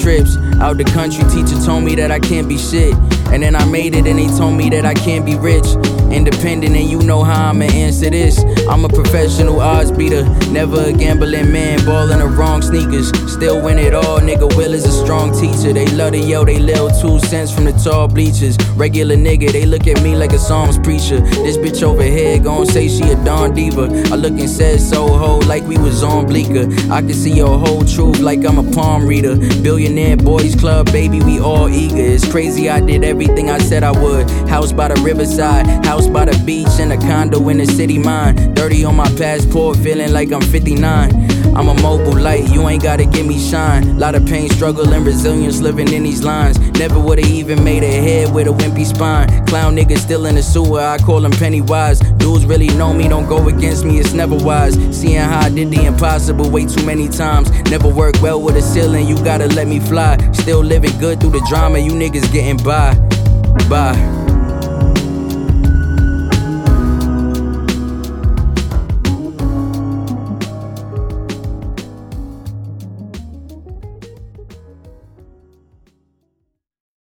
trips out the country. Teacher told me that I can't be shit, and then I made it and they told me that I can't be rich. Independent, and you know how I'ma answer this. I'm a professional odds beater, never a gambling man, ballin' the wrong sneakers, still win it all. Nigga Will is a strong teacher. They love to yell they lil 2 cents from the tall bleachers. Regular nigga, they look at me like a Psalms preacher. This bitch over here gon' say she a Dawn Diva. I look and said so ho like we was on Bleecker. I can see your whole truth like I'm a palm reader. Billionaire boys club, baby, we all eager. It's crazy I did everything I said I would. House by the riverside, house by the beach, and a condo in the city mine. 30 on my passport, feeling like I'm 59. I'm a mobile light, you ain't gotta give me shine. Lot of pain, struggle, and resilience living in these lines. Never would've even made a head with a wimpy spine. Clown niggas still in the sewer, I call them Pennywise. Dudes really know me, don't go against me, it's never wise. Seeing how I did the impossible way too many times. Never worked well with a ceiling, you gotta let me fly. Still living good through the drama, you niggas getting by. Bye.